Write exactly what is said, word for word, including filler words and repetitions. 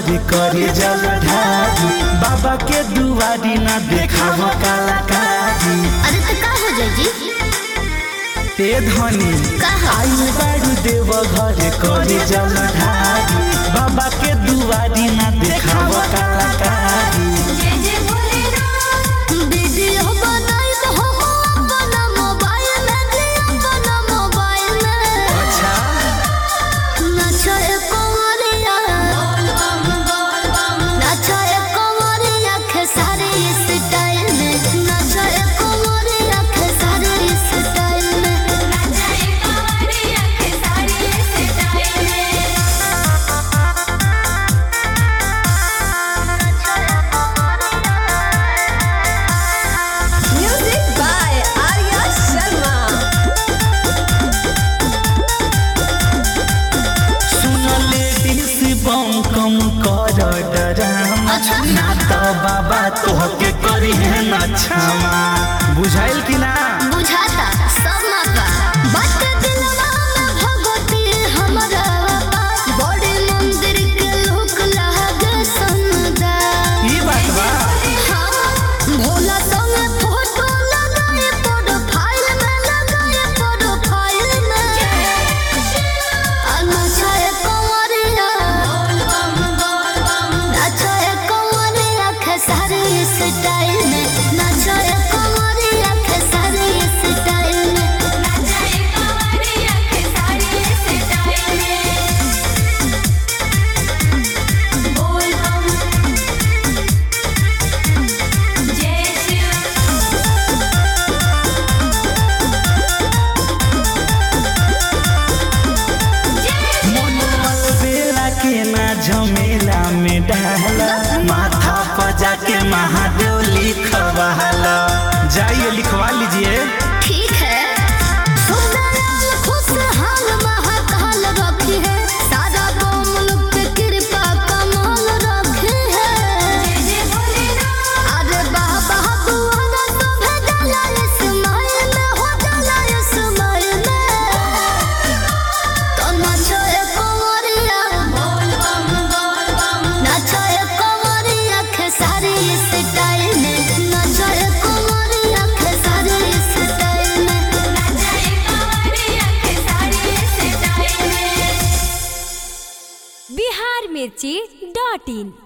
घर करे जल ढारी, बाबा के दुआरी ना देखाव कलाकारी। अरे तो का हो जाई जी ते धनी आई बारू देव घर करे जल ढारी, बाबा के दुआरी ना देखाव कलाकारी। वीडियो बनाई तो हम अपना मोबाइल में जी अपना मोबाइल में। अच्छा नाचा एक कमरिया नाचा एक कमरिया खेसारी स्टाइल में, नाचा एक कमरिया खेसारी स्टाइल में, नाचा एक कमरिया खेसारी स्टाइल में। Music by Arya Sharma. सुन लेडीज बम कम कर डरामा, अच्छा। ना तो बाबा तोहके करी है ना क्षमा। बुझाइल कि ना? बुझाता सब मापा बात दिलवा में भगवती हमरा पास, बड़े मंदिर के लोक लागे सनदा। ई बात बा हाँ, भोला संग फोटो लगाए प्रोफाइल में, लगाए प्रोफाइल में। आ नाचाए कंवरिया नाचाए कंवरिया खेसारी स्टाइल में, नाचाए कंवरिया खेसारी स्टाइल में, नाचाए कंवरिया खेसारी स्टाइल में। बोल बम जय शिव। मनोल बेला के ना झमेला में डाला, माथा पर जाके महादेव लिखवाला। जाइए लिखवा लीजिए। ठीक है सुंदर खुशहाल महाकाल रखी है, सारा मुल्क पे कृपा कमाल रखी है। अरे बाबा दुआरा तो भेजला इस्माइल में, हो जाला इस्माइल में। तो नाचो एक कंवरिया नाचो एक कंवरिया खेसारी स्टाइल में, नाचो एक कंवरिया खेसारी स्टाइल में, नाचो एक कंवरिया खेसारी स्टाइल में। बिहार मिर्ची डॉट इन।